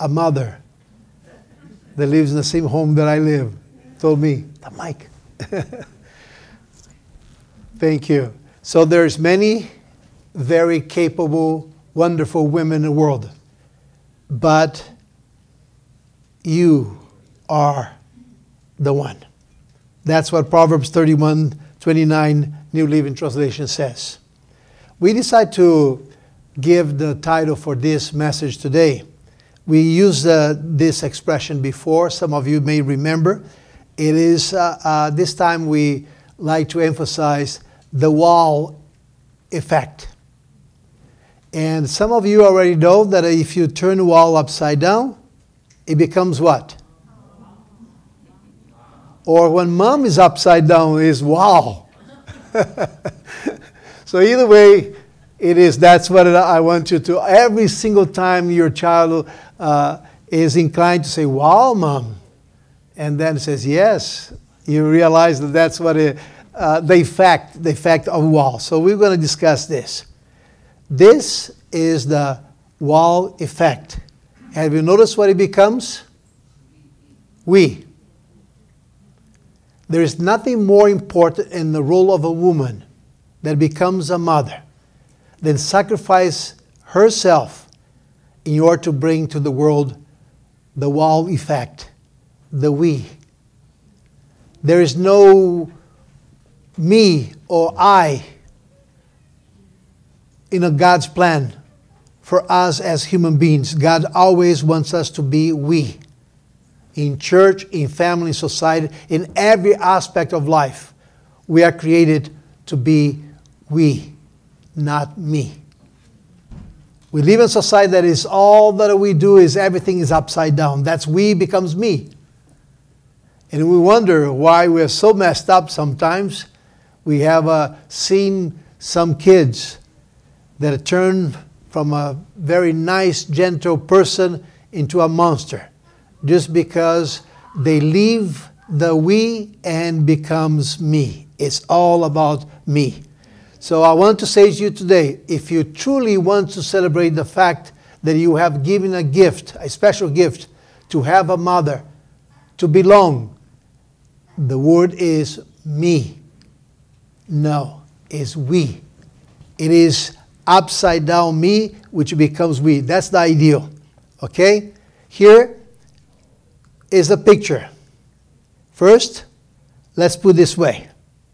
a mother that lives in the same home that I live told me, the mic. Thank you. So there's many very capable, wonderful women in the world. But you are the one. That's what Proverbs 31:29 New Living Translation says. We decided to give the title for this message today. We used this expression before. Some of you may remember. It is, this time we like to emphasize the wall effect. And some of you already know that if you turn the wall upside down, it becomes what? Or when mom is upside down, is wow. So either way, it is. That's what I want you to. Every single time your child is inclined to say, wow, mom. And then says, yes. You realize that that's what the effect of wall. So we're going to discuss this. This is the wall effect. Have you noticed what it becomes? We. There is nothing more important in the role of a woman that becomes a mother than sacrifice herself in order to bring to the world the wall effect, the we. There is no me or I in a God's plan for us as human beings. God always wants us to be we. In church, in family, in society, in every aspect of life, we are created to be we, not me. We live in a society that is all that we do is everything is upside down. That's we becomes me. And we wonder why we're so messed up sometimes. We have seen some kids that turn from a very nice, gentle person into a monster. Just because they leave the we and becomes me. It's all about me. So I want to say to you today, if you truly want to celebrate the fact that you have given a gift, a special gift, to have a mother, to belong, the word is me. No, it's we. It is upside down me, which becomes we. That's the ideal. Okay? Here is a picture. First, let's put it this way.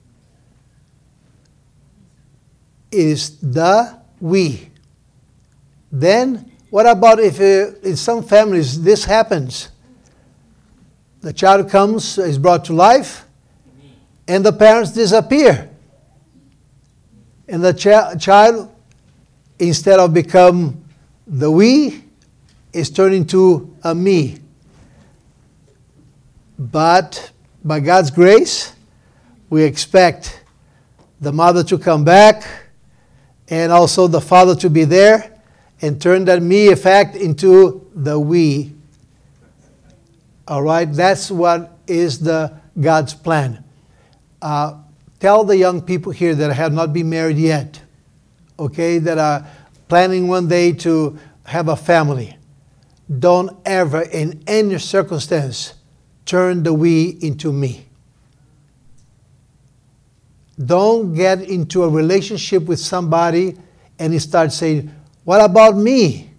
It is the we. Then, what about if in some families this happens? The child comes, is brought to life, and the parents disappear. And the child, instead of become the we, is turned into a me. But by God's grace, we expect the mother to come back and also the father to be there and turn that me effect into the we. All right, that's what is the God's plan. Tell the young people here that have not been married yet, okay, that are planning one day to have a family. Don't ever, in any circumstance, turn the we into me. Don't get into a relationship with somebody and you start saying, what about me?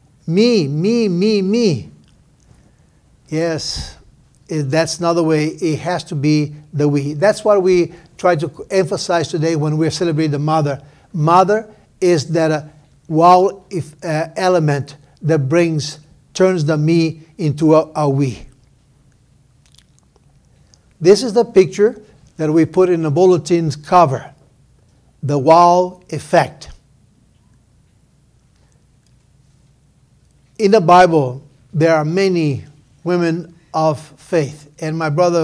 Me. Yes, that's not the way. It has to be the we. That's what we try to emphasize today when we celebrate the mother. Mother is that wow element that turns the me into a we. This is the picture that we put in the bulletin's cover. The wow effect. In the Bible, there are many women of faith. And my brother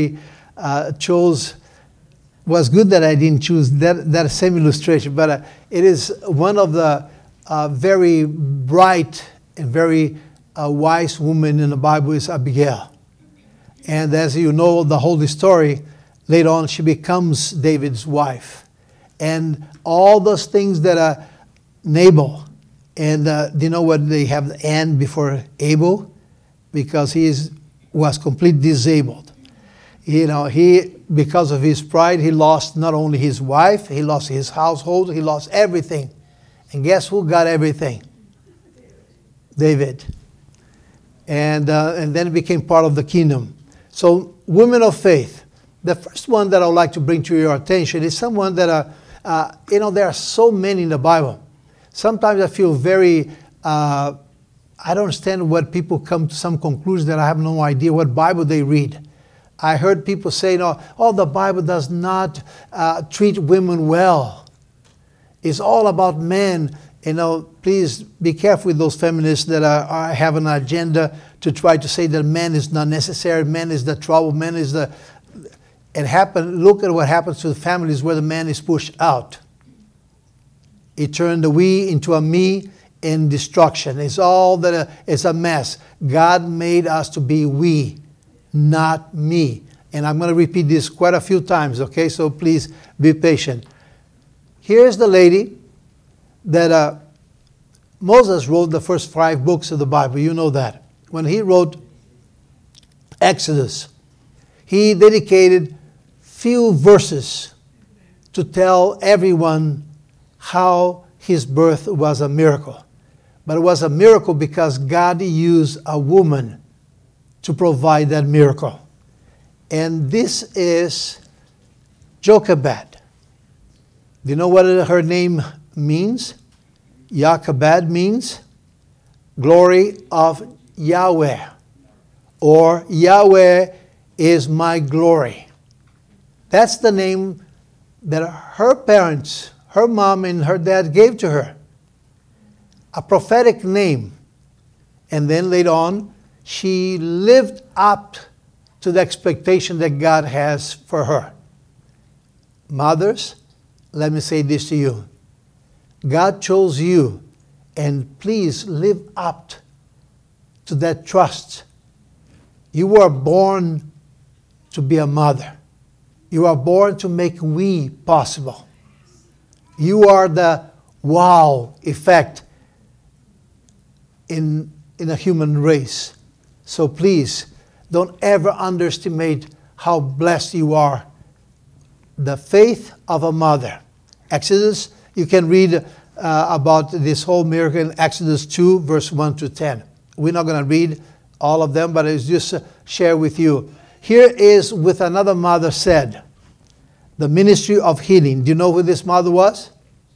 was good that I didn't choose that same illustration, but it is one of the very bright and very wise women in the Bible is Abigail. And as you know the whole story, later on she becomes David's wife. And all those things that Nabal And do you know what they have the N before Abel? Because was completely disabled. Because of his pride, he lost not only his wife, he lost his household, he lost everything. And guess who got everything? David. And then it became part of the kingdom. So, women of faith. The first one that I would like to bring to your attention is someone that, there are so many in the Bible. Sometimes I feel very, I don't understand what people come to some conclusion that I have no idea what Bible they read. I heard people say, the Bible does not treat women well. It's all about men. Please be careful with those feminists that have an agenda to try to say that man is not necessary, man is the trouble, man is the... Look at what happens to the families where the man is pushed out. It turned the we into a me in destruction. It's all that it's a mess. God made us to be we, not me. And I'm going to repeat this quite a few times, okay? So please be patient. Here's the lady that Moses wrote the first 5 books of the Bible. You know that. When he wrote Exodus, he dedicated few verses to tell everyone how his birth was a miracle. But it was a miracle because God used a woman to provide that miracle. And this is Jochebed. Do you know what her name means? Jochebed means glory of Yahweh, or Yahweh is my glory. That's the name that her parents, her mom and her dad gave to her. A prophetic name. And then later on, she lived up to the expectation that God has for her. Mothers, let me say this to you. God chose you, and please live up to that trust. You were born to be a mother. You are born to make we possible. You are the wow effect in a human race. So please, don't ever underestimate how blessed you are. The faith of a mother. Exodus, you can read about this whole miracle in Exodus 2, verse 1 to 10. We're not going to read all of them, but it's just share with you. Here is with another mother said, the ministry of healing. Do you know who this mother was?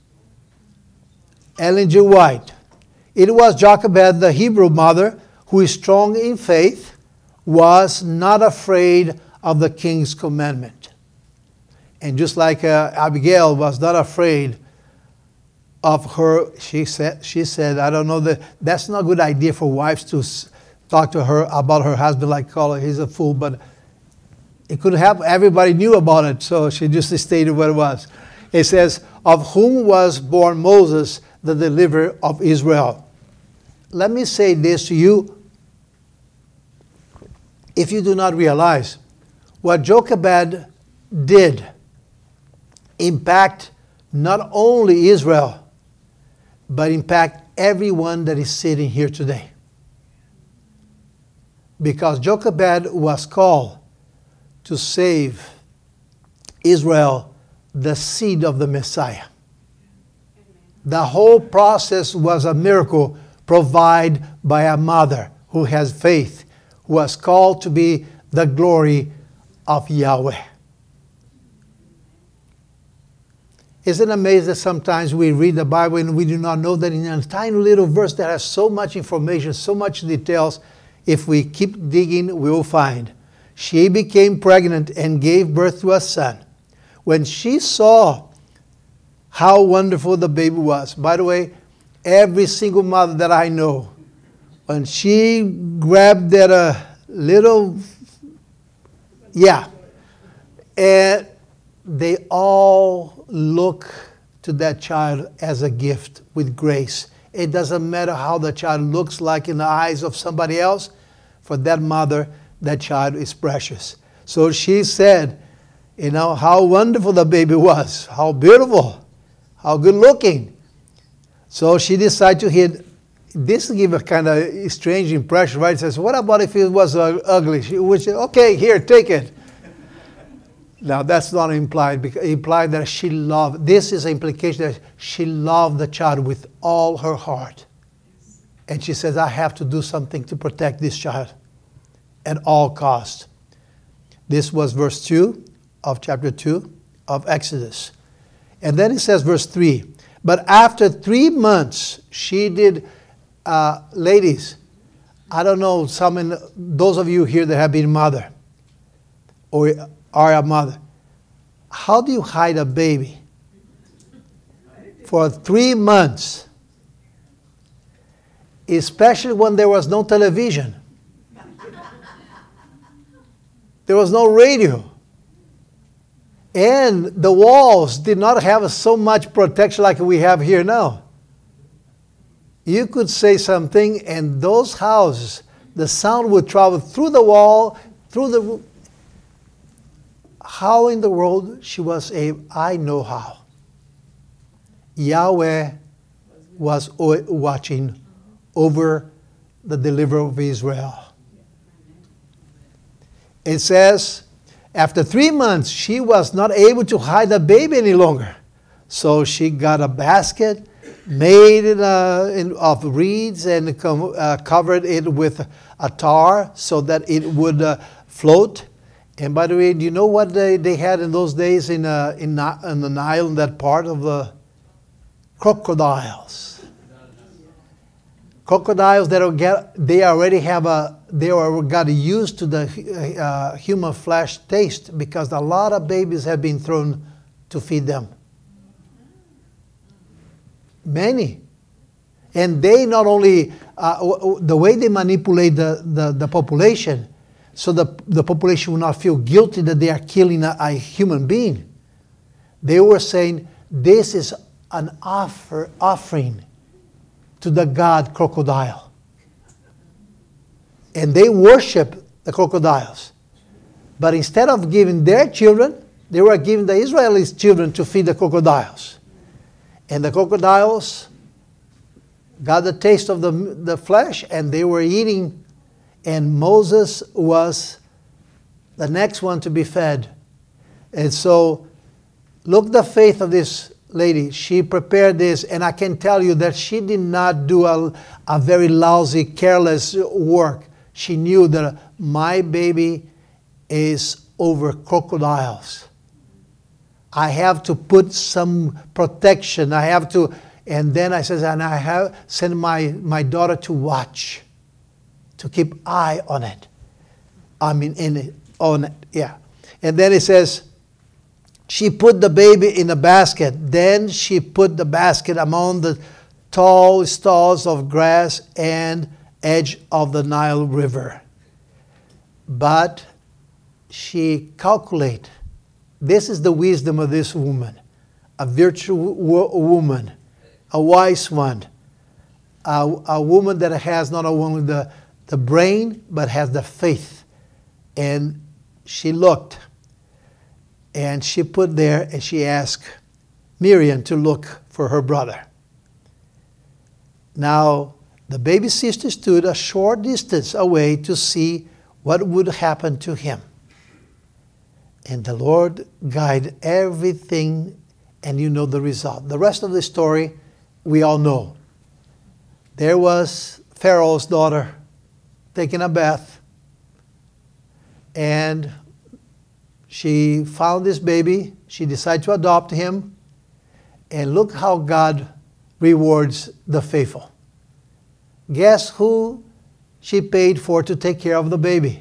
Ellen G. White. It was Jochebed, the Hebrew mother, who is strong in faith, was not afraid of the king's commandment. And just like Abigail was not afraid of her, she said, I don't know, that's not a good idea for wives to talk to her about her husband, like call her, he's a fool, but it could happen. Everybody knew about it, so she just stated what it was. It says, of whom was born Moses, the deliverer of Israel. Let me say this to you. If you do not realize, what Jochebed did impact not only Israel, but impact everyone that is sitting here today. Because Jochebed was called to save Israel, the seed of the Messiah. The whole process was a miracle provided by a mother who has faith, who was called to be the glory of Yahweh. Isn't it amazing that sometimes we read the Bible and we do not know that in a tiny little verse that has so much information, so much details, if we keep digging, we will find. She became pregnant and gave birth to a son. When she saw how wonderful the baby was, by the way, every single mother that I know, when she grabbed that little, and they all look to that child as a gift with grace. It doesn't matter how the child looks like in the eyes of somebody else. For that mother, that child is precious. So she said, how wonderful the baby was, how beautiful, how good looking. So she decided to hit. This give a kind of strange impression, right? It says, what about if it was ugly? She would say, okay, here, take it. Now, that's not implied. Because it implied that she loved. This is an implication that she loved the child with all her heart. And she says, I have to do something to protect this child at all cost. This was verse 2 of chapter 2 of Exodus. And then it says, verse 3, but after 3 months, she did, ladies, I don't know, those of you here that have been mother or are a mother, how do you hide a baby for 3 months? Especially when there was no television. There was no radio. And the walls did not have so much protection like we have here now. You could say something, and those houses, the sound would travel through the wall, through the roof. How in the world she was able? I know how. Yahweh was watching over the deliverer of Israel. It says, after 3 months, she was not able to hide the baby any longer. So she got a basket, made it of reeds, and covered it with a tar so that it would float. And by the way, do you know what they had in those days in the Nile, in that part of the crocodiles? Crocodiles that they already got used to the human flesh taste because a lot of babies have been thrown to feed them. Many. And they not only, the way they manipulate the population, so the population will not feel guilty that they are killing a human being. They were saying, this is an offering to the god crocodile. And they worship the crocodiles. But instead of giving their children, they were giving the Israelis' children to feed the crocodiles. And the crocodiles got the taste of the flesh, and they were eating. And Moses was the next one to be fed. And so, look the faith of this lady. She prepared this, and I can tell you that she did not do a very lousy, careless work. She knew that my baby is over crocodiles. I have to put some protection. I have to, and then I says, and I have sent my daughter to watch, to keep eye on it. I mean, on it, yeah. And then it says, she put the baby in a basket. Then she put the basket among the tall stalks of grass and edge of the Nile River. But she calculated. This is the wisdom of this woman. A virtuous woman. A wise one. A woman that has not only the brain, but has the faith. And she looked. And she put there, and she asked Miriam to look for her brother. Now, the baby sister stood a short distance away to see what would happen to him. And the Lord guided everything, and you know the result. The rest of the story, we all know. There was Pharaoh's daughter taking a bath, and she found this baby. She decided to adopt him. And look how God rewards the faithful. Guess who she paid for to take care of the baby?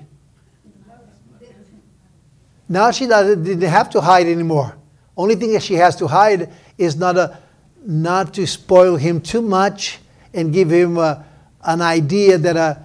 Now she didn't have to hide anymore. Only thing that she has to hide is not to spoil him too much and give him an idea that,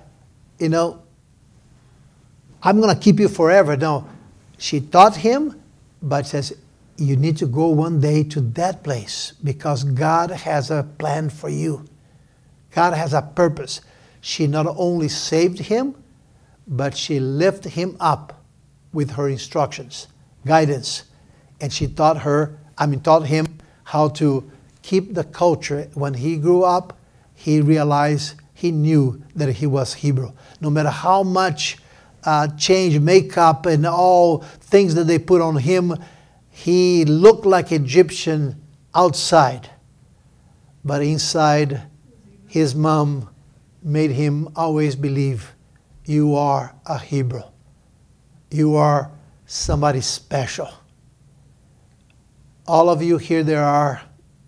I'm going to keep you forever. No. She taught him, but says, you need to go one day to that place because God has a plan for you. God has a purpose. She not only saved him, but she lifted him up with her instructions, guidance. And she taught him how to keep the culture. When he grew up, he realized, he knew that he was Hebrew. No matter how much change, makeup, and all things that they put on him, he looked like Egyptian outside. But inside, his mom made him always believe, you are a Hebrew. You are somebody special. All of you here, there are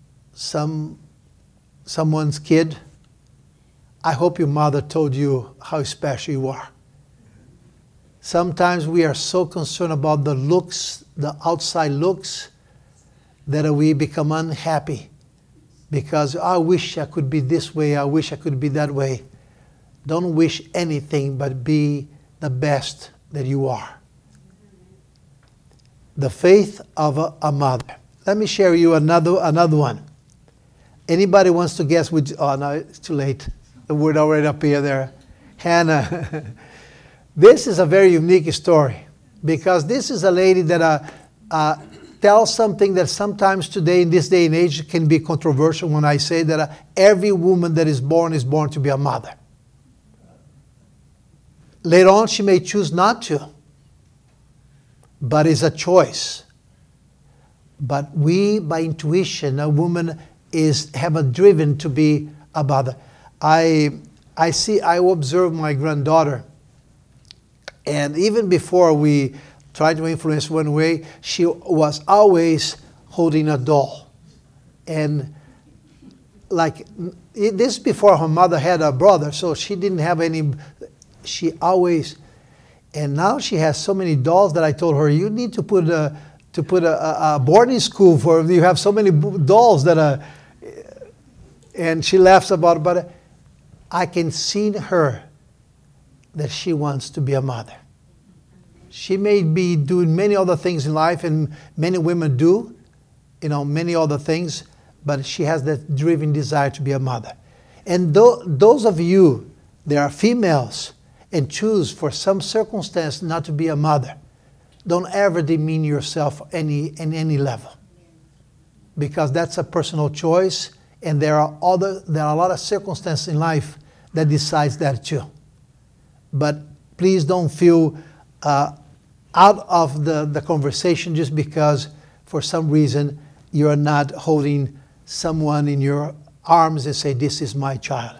someone's kid. I hope your mother told you how special you are. Sometimes we are so concerned about the looks, the outside looks, that we become unhappy because I wish I could be this way, I wish I could be that way. Don't wish anything but be the best that you are. The faith of a mother. Let me share you another one. Anybody wants to guess which? Oh no, it's too late. The word already appeared there. Hannah. This is a very unique story because this is a lady that tells something that sometimes today in this day and age can be controversial when I say that every woman that is born to be a mother. Later on she may choose not to, but it's a choice. But we, by intuition, a woman have a driven to be a mother. I observe my granddaughter, and even before we tried to influence one way, she was always holding a doll. And like this before her mother had a brother, so she didn't have any, she always, and now she has so many dolls that I told her, you need to put a boarding school for, you have so many dolls that are, and she laughs about it, but I can see in her that she wants to be a mother. She may be doing many other things in life, and many women do, many other things, but she has that driven desire to be a mother. And those of you that are females and choose for some circumstance not to be a mother, don't ever demean yourself in any level, because that's a personal choice, and there are a lot of circumstances in life that decides that too. But please don't feel out of the conversation just because for some reason you're not holding someone in your arms and say, this is my child.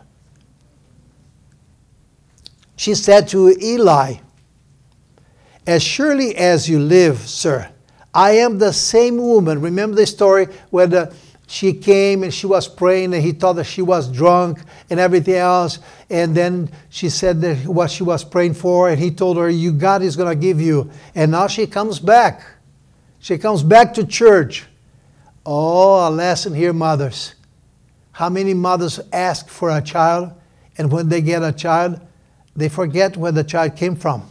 She said to Eli, as surely as you live, sir, I am the same woman. Remember the story where she came and she was praying and he thought that she was drunk and everything else. And then she said that what she was praying for, and he told her, God is going to give you. And now she comes back. She comes back to church. Oh, a lesson here, mothers. How many mothers ask for a child, and when they get a child, they forget where the child came from.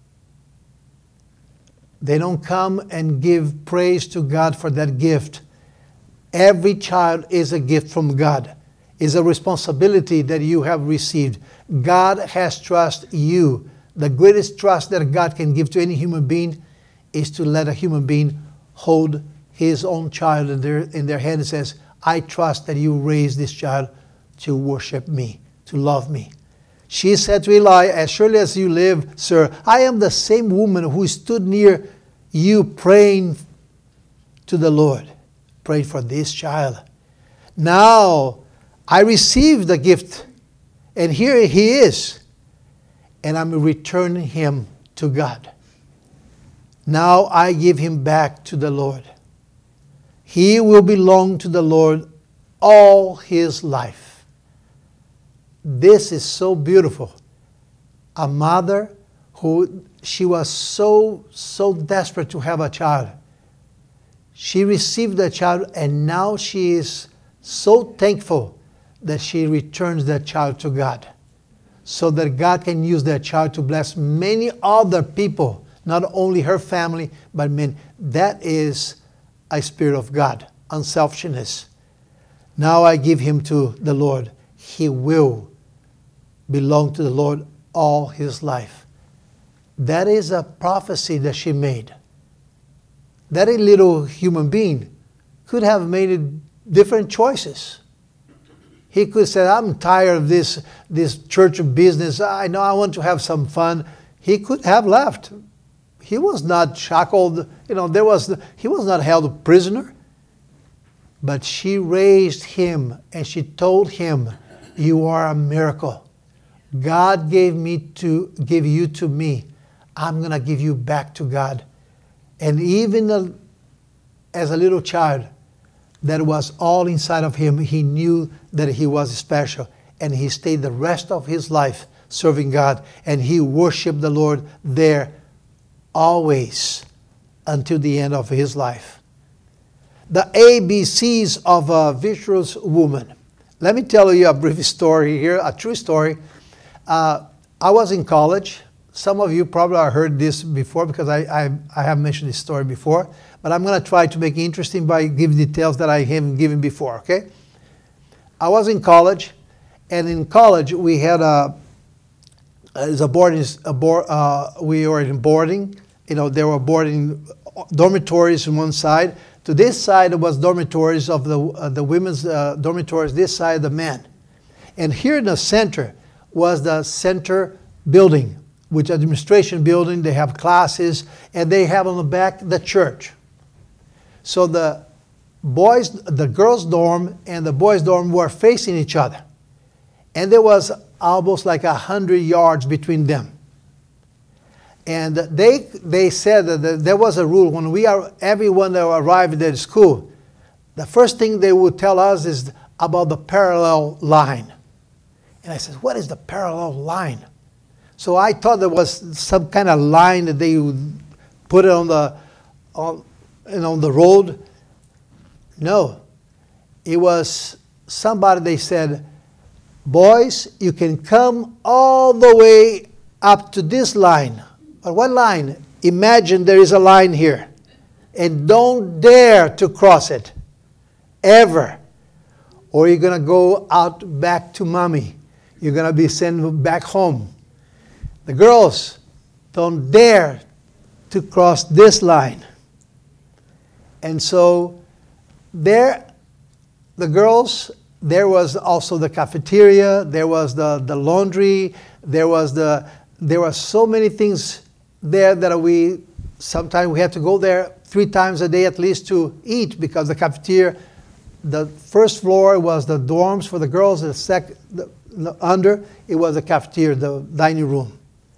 They don't come and give praise to God for that gift. Every child is a gift from God. It's a responsibility that you have received. God has trusted you. The greatest trust that God can give to any human being is to let a human being hold his own child in their hand and says, I trust that you raised this child to worship me, to love me. She said to Eli, as surely as you live, sir, I am the same woman who stood near you praying to the Lord. Prayed for this child. Now I received the gift, and here he is, and I'm returning him to God. Now I give him back to the Lord. He will belong to the Lord all his life. This is so beautiful. A mother who, she was so desperate to have a child. She received the child, and now she is so thankful that she returns that child to God, so that God can use that child to bless many other people, not only her family, but men. That is a spirit of God, unselfishness. Now I give him to the Lord. He will belong to the Lord all his life. That is a prophecy that she made. That little human being could have made it different choices. He could say, I'm tired of this church business. I know I want to have some fun. He could have left. He was not shackled. He was not held prisoner. But she raised him and she told him, you are a miracle. God gave you to me. I'm going to give you back to God. And even as a little child, that was all inside of him. He knew that he was special. And he stayed the rest of his life serving God. And he worshiped the Lord there always until the end of his life. The ABCs of a virtuous woman. Let me tell you a brief story here, a true story. I was in college. Some of you probably have heard this before because I have mentioned this story before. But I'm going to try to make it interesting by giving details that I haven't given before, okay? I was in college, and in college we had we were in boarding. There were boarding dormitories on one side. To this side was dormitories of the women's dormitories, this side the men. And here in the center was the center building, which administration building. They have classes, and they have on the back the church. So the girls' dorm and the boys' dorm were facing each other. And there was almost like 100 yards between them. And they said that there was a rule when everyone that arrived at school, the first thing they would tell us is about the parallel line. And I said, what is the parallel line? So I thought there was some kind of line that they would put it on the road. No. It was somebody, they said, boys, you can come all the way up to this line. But what line? Imagine there is a line here. And don't dare to cross it. Ever. Or you're going to go out back to mommy. You're going to be sent back home. The girls, don't dare to cross this line. And so there, the girls, there was also the cafeteria, there was the laundry, there were so many things there that sometimes we had to go there 3 times a day at least to eat, because the cafeteria, the first floor was the dorms for the girls, under it was the cafeteria, the dining room.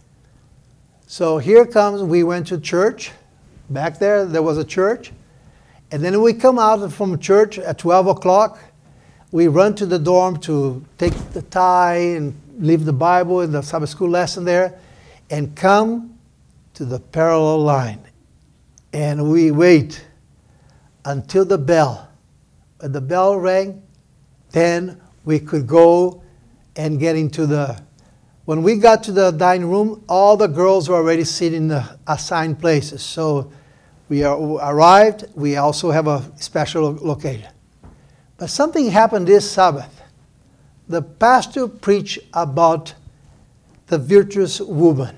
So here comes, we went to church. Back there was a church. And then we come out from church at 12 o'clock. We run to the dorm to take the tie and leave the Bible and the Sabbath school lesson there and come to the parallel line. And we wait until the bell. When the bell rang, then we could go and get into when we got to the dining room, all the girls were already sitting in the assigned places. So we arrived. We also have a special location. But something happened this Sabbath. The pastor preached about the virtuous woman.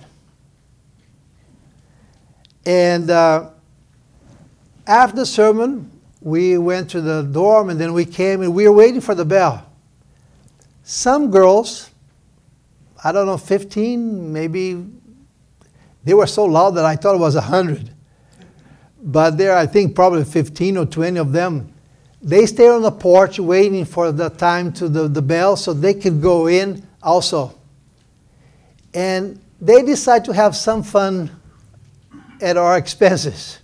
And after the sermon, we went to the dorm, and then we came, and we were waiting for the bell. Some girls, I don't know, 15, maybe, they were so loud that I thought it was 100. But there, I think probably 15 or 20 of them, they stayed on the porch waiting for the time to the bell so they could go in also. And they decided to have some fun at our expenses.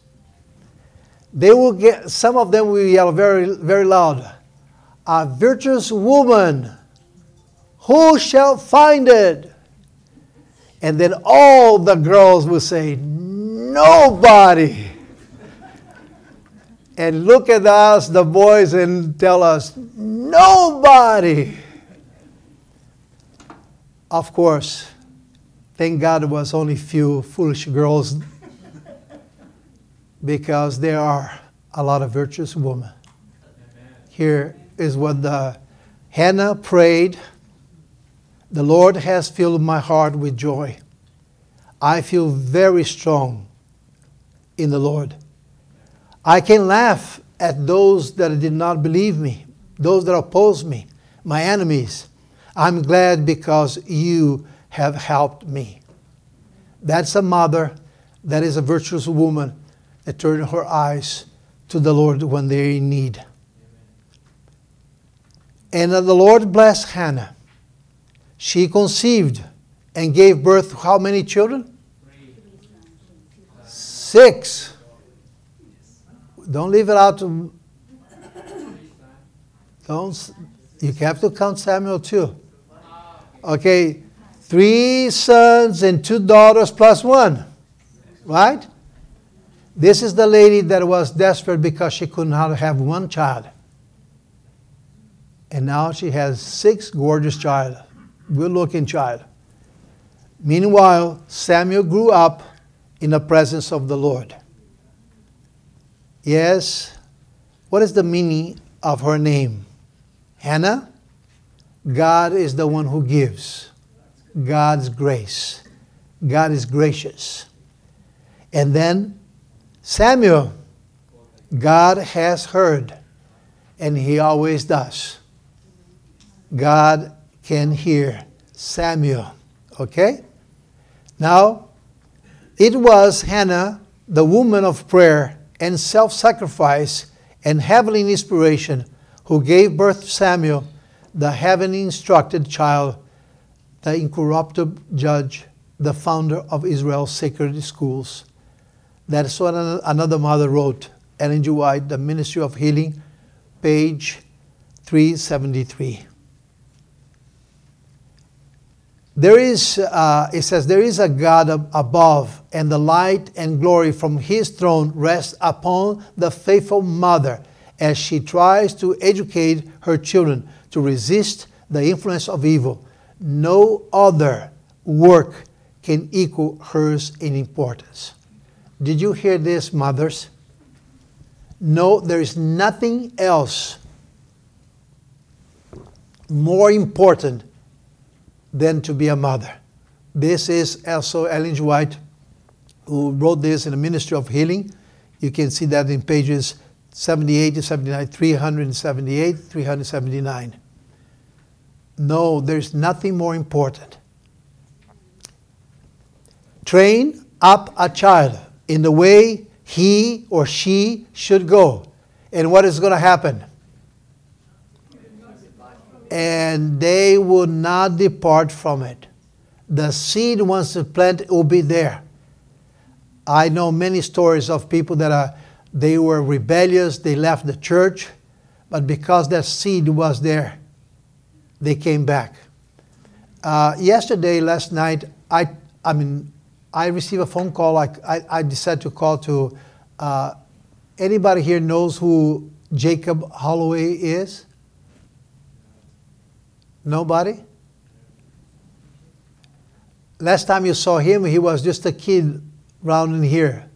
Some of them will yell very, very loud, "A virtuous woman, who shall find it?" And then all the girls will say, "Nobody." And look at us, the boys, and tell us, "Nobody." Of course, thank God it was only few foolish girls, because there are a lot of virtuous women. Here is what Hannah prayed. "The Lord has filled my heart with joy. I feel very strong in the Lord. I can laugh at those that did not believe me, those that opposed me, my enemies. I'm glad because you have helped me. That's a mother, that is a virtuous woman that turned her eyes to the Lord when they're in need. And the Lord blessed Hannah. She conceived and gave birth to how many children? 6. Don't leave it out. You have to count Samuel too. Okay, 3 sons and 2 daughters plus 1. Right? This is the lady that was desperate because she could not have 1 child. And now she has 6 gorgeous child, good-looking child. Meanwhile, Samuel grew up in the presence of the Lord. Yes, what is the meaning of her name? Hannah? God is the one who gives. God's grace. God is gracious. And then Samuel, God has heard, and He always does. God can hear Samuel. Okay? Now, it was Hannah, the woman of prayer and self-sacrifice and heavenly inspiration, who gave birth to Samuel, the heavenly instructed child, the incorruptible judge, the founder of Israel's sacred schools. That's what another mother wrote, Ellen G. White, The Ministry of Healing, page 373. It says, there is a God above, and the light and glory from His throne rests upon the faithful mother as she tries to educate her children to resist the influence of evil. No other work can equal hers in importance. Did you hear this, mothers? No, there is nothing else more important than to be a mother. This is also Ellen G. White, who wrote this in the Ministry of Healing. You can see that in pages 78 to 79, 378, 379. No, there's nothing more important. Train up a child in the way he or she should go. And what is going to happen? And they will not depart from it. The seed, once it's planted, will be there. I know many stories of people that they were rebellious, they left the church, but because that seed was there, they came back. Last night, I received a phone call. I decided to call to, anybody here knows who Jacob Holloway is? Nobody? Last time you saw him, he was just a kid around.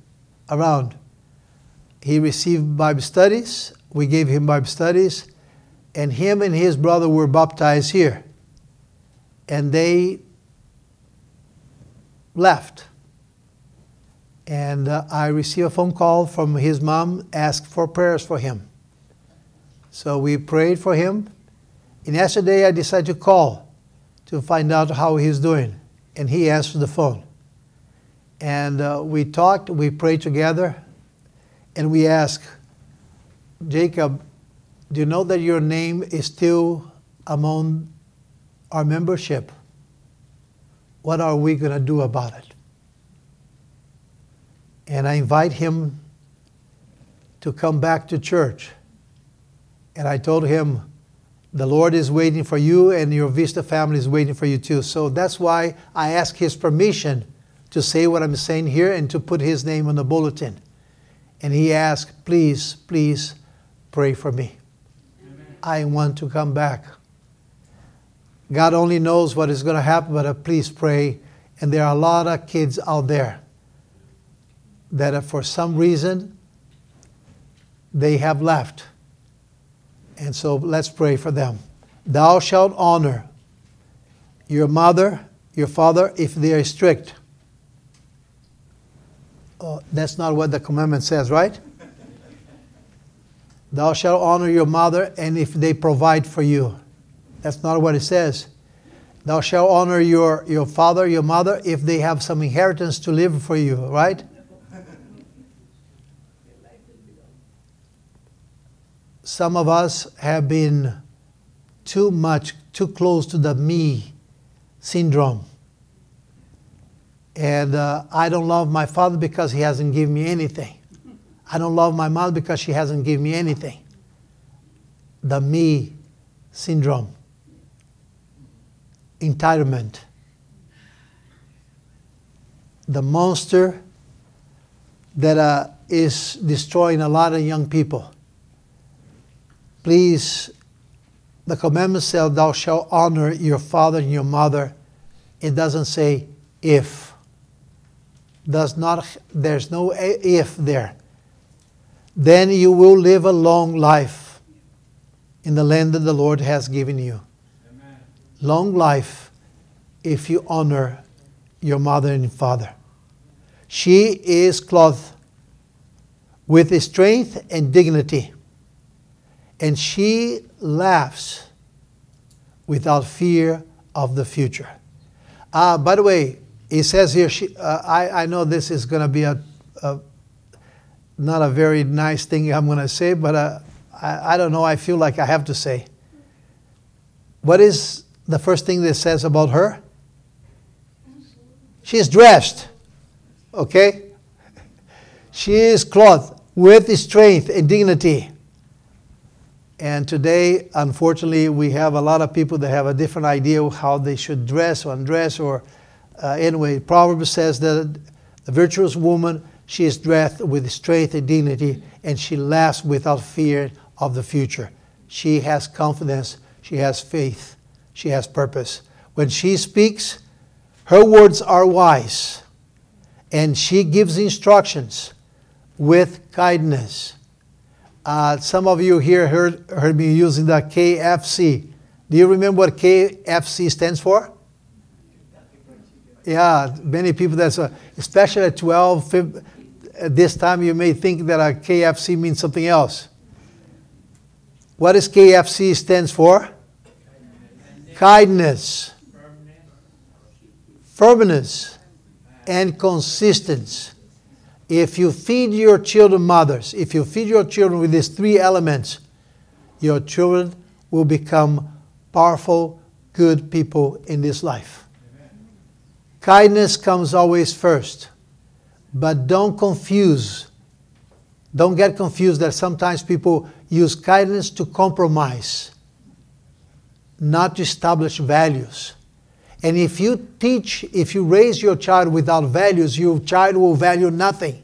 He received Bible studies. We gave him Bible studies. And him and his brother were baptized here. And they left. And I received a phone call from his mom, asked for prayers for him. So we prayed for him. And yesterday I decided to call to find out how he's doing. And he answered the phone. And we talked, we prayed together, and we asked, Jacob, do you know that your name is still among our membership? What are we going to do about it? And I invite him to come back to church. And I told him, the Lord is waiting for you, and your Vista family is waiting for you too. So that's why I asked his permission to say what I'm saying here and to put his name on the bulletin. And he asked, please, please pray for me. Amen. I want to come back. God only knows what is going to happen, but please pray. And there are a lot of kids out there that for some reason they have left. And so let's pray for them. Thou shalt honor your mother, your father, if they are strict. Oh, that's not what the commandment says, right? Thou shalt honor your mother, and if they provide for you. That's not what it says. Thou shalt honor your father, your mother, if they have some inheritance to leave for you, right? Some of us have been too close to the me syndrome. And I don't love my father because he hasn't given me anything. I don't love my mother because she hasn't given me anything. The me syndrome. Entitlement. The monster that is destroying a lot of young people. Please, the commandment says, thou shalt honor your father and your mother. It doesn't say if. There's no if there. Then you will live a long life in the land that the Lord has given you. Amen. Long life if you honor your mother and father. She is clothed with strength and dignity, and she laughs without fear of the future. By the way, it says here, I know this is going to be not a very nice thing I'm going to say, but I don't know, I feel like I have to say. What is the first thing that says about her? She is dressed. Okay? She is clothed with strength and dignity. And today, unfortunately, we have a lot of people that have a different idea of how they should dress or undress. Anyway, Proverbs says that the virtuous woman, she is dressed with strength and dignity, and she laughs without fear of the future. She has confidence, she has faith, she has purpose. When she speaks, her words are wise, and she gives instructions with kindness. Some of you here heard me using the KFC. Do you remember what KFC stands for? Yeah, many people, especially at 12, 15, at this time you may think that a KFC means something else. What does KFC stands for? Kindness, firmness, and consistency. If you feed your children, mothers, if you feed your children with these three elements, your children will become powerful, good people in this life. Amen. Kindness comes always first. But don't get confused that sometimes people use kindness to compromise, not to establish values. And if you raise your child without values, your child will value nothing.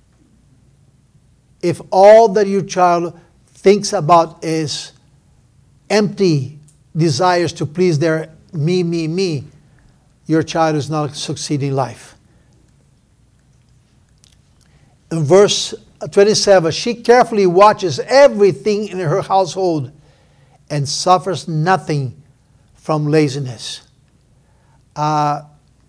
If all that your child thinks about is empty desires to please their me, your child is not succeeding in life. In verse 27, she carefully watches everything in her household and suffers nothing from laziness. All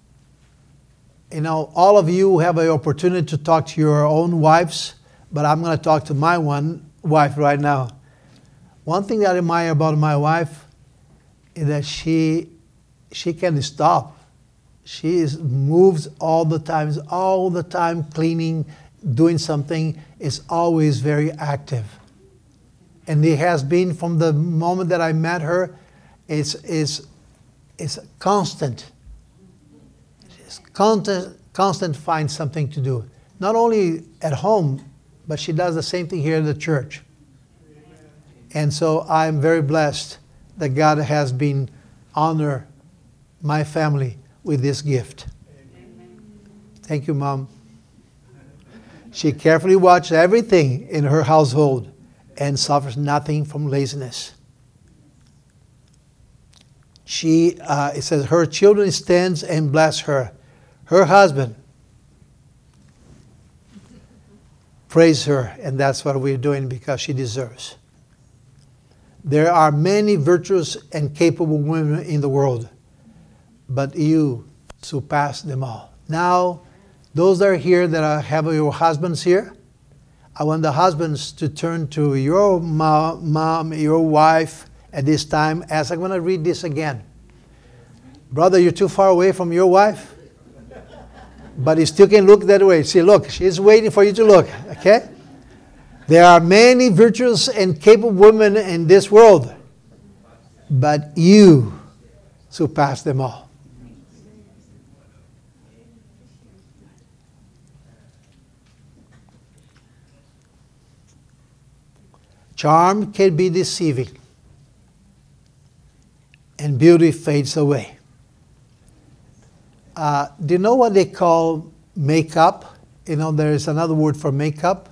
of you have an opportunity to talk to your own wives, but I'm going to talk to my one wife right now. One thing that I admire about my wife is that she can stop. She moves all the time cleaning, doing something, is always very active. And it has been from the moment that I met her, it's constant. It's constant find something to do. Not only at home, but she does the same thing here in the church. And so I'm very blessed that God has been honor my family with this gift. Thank you, Mom. She carefully watches everything in her household and suffers nothing from laziness. It says, her children stands and bless her. Her husband praise her, and that's what we're doing because she deserves. There are many virtuous and capable women in the world, but you surpass them all. Now, those that are here that have your husbands here, I want the husbands to turn to your mom, your wife at this time as I'm going to read this again. Brother, you're too far away from your wife, but you still can look that way. See, look, she's waiting for you to look, okay? There are many virtuous and capable women in this world, but you surpass them all. Charm can be deceiving, and beauty fades away. Do you know what they call makeup? You know, there is another word for makeup.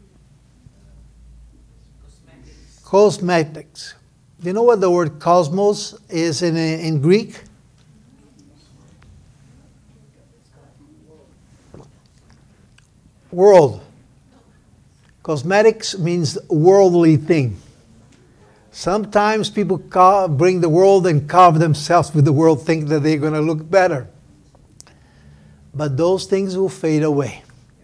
Cosmetics. Do you know what the word cosmos is in Greek? World. Cosmetics means worldly thing. Sometimes people bring the world and cover themselves with the world, think that they're going to look better. But those things will fade away.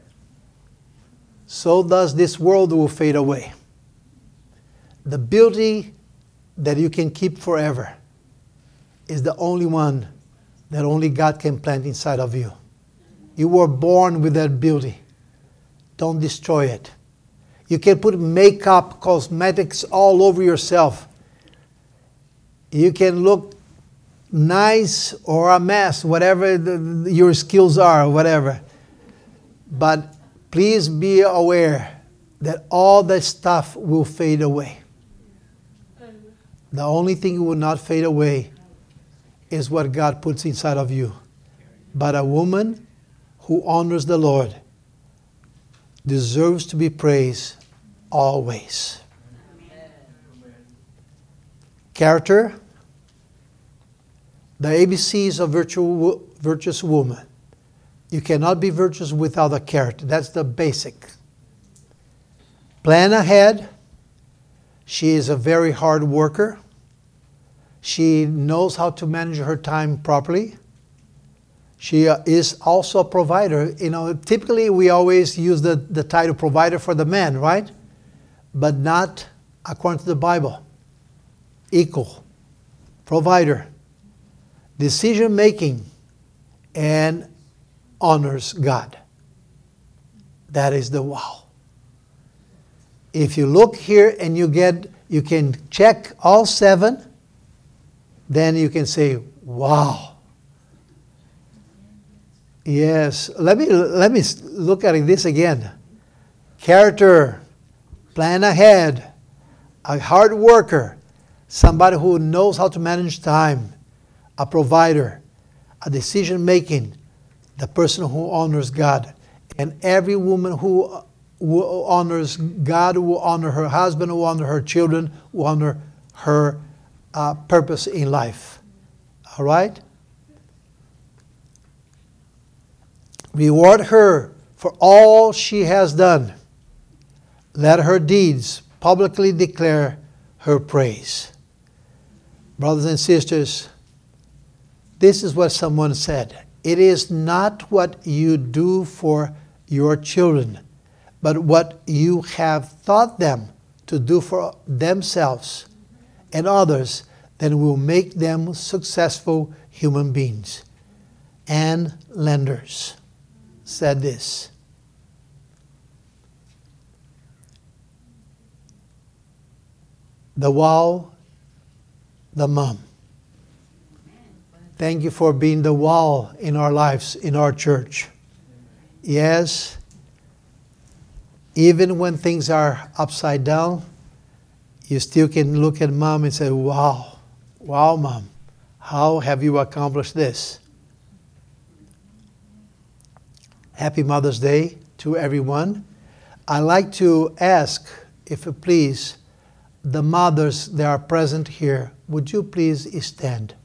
So does this world will fade away. The beauty that you can keep forever is the only one that only God can plant inside of you. You were born with that beauty. Don't destroy it. You can put makeup, cosmetics all over yourself. You can look nice or a mess, whatever your skills are, whatever. But please be aware that all that stuff will fade away. The only thing that will not fade away is what God puts inside of you. But a woman who honors the Lord deserves to be praised always. Character. The ABCs of virtuous woman. You cannot be virtuous without a character. That's the basic. Plan ahead. She is a very hard worker. She knows how to manage her time properly. She is also a provider. You know, typically we always use the title provider for the man, right? But not according to the Bible. Equal. Provider. Decision making and honors God. That is the wow. If you look here and you can check all 7, then you can say, wow. Yes, let me look at this again. Character, plan ahead, a hard worker, somebody who knows how to manage time, a provider, a decision making, the person who honors God. And every woman who honors God, will honor her husband, will honor her children, will honor her purpose in life. All right? Reward her for all she has done. Let her deeds publicly declare her praise. Brothers and sisters, this is what someone said. It is not what you do for your children, but what you have taught them to do for themselves and others that will make them successful human beings. Ann Landers said this. The wall, the mom. Thank you for being the wall in our lives, in our church. Yes, even when things are upside down, you still can look at mom and say, wow, wow, mom, how have you accomplished this? Happy Mother's Day to everyone. I'd like to ask, if you please, the mothers that are present here, would you please stand?